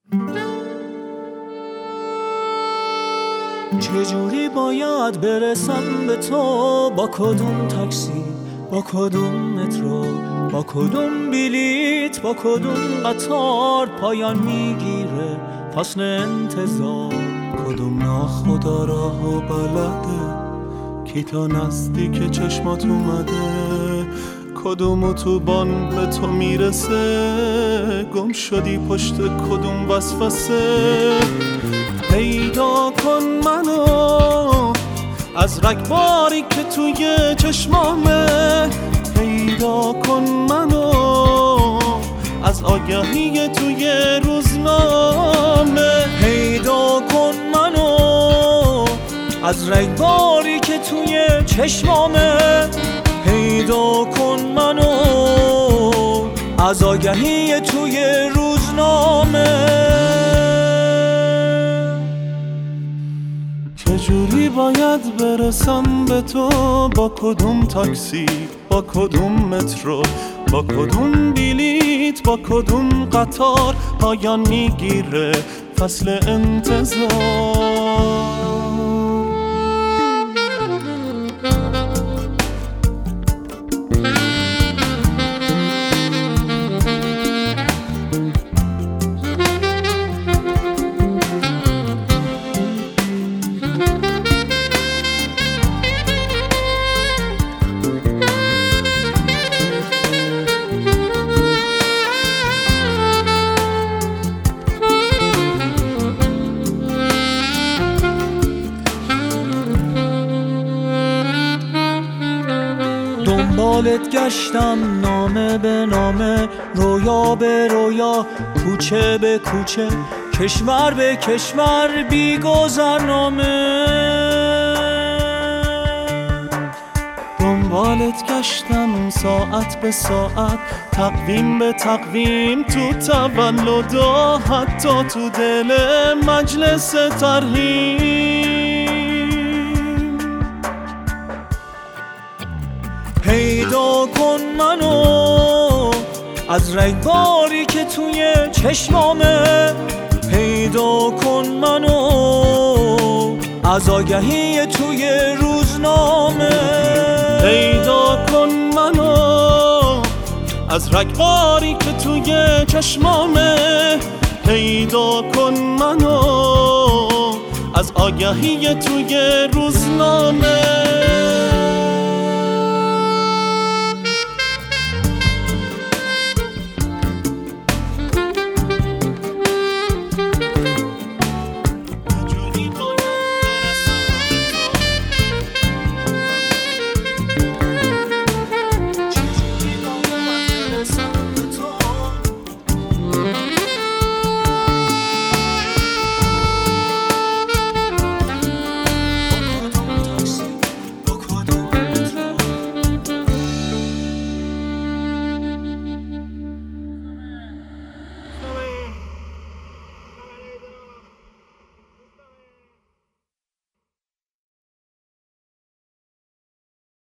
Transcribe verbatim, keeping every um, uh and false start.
چجوری باید برسم به تو؟ با کدوم تاکسی، با کدوم مترو، با کدوم بلیت، با کدوم قطار پایان میگیره فصل انتظار؟ کدوم ناخدا راه و بلده کی تا نزدیک چشمات اومده؟ کدوم اتوبان به تو میرسه؟ گم شدی پشت کدوم وسوسه؟ پیدا کن منو از رگباری که توی چشمامه، پیدا کن منو از آگهی توی روزنامه، پیدا کن منو از رگباری که توی چشمامه، پیدا کن منو از آگهی توی روزنامه. چجوری باید برسم به تو؟ با کدوم تاکسی، با کدوم مترو، با کدوم بلیت، با کدوم قطار پایان میگیره فصل انتظار؟ دنبالت گشتم نامه به نامه، رویا به رویا، کوچه به کوچه، کشور به کشور، بی گذرنامه. دنبالت گشتم ساعت به ساعت، تقویم به تقویم، تو تولدا، حتی تو دل مجلس ترحیم. پیدا کن منو از رگباری که توی چشمامه، پیدا کن منو از آگهی توی روزنامه، پیدا کن منو از رگباری که توی چشمامه، پیدا کن منو از آگهی توی روزنامه.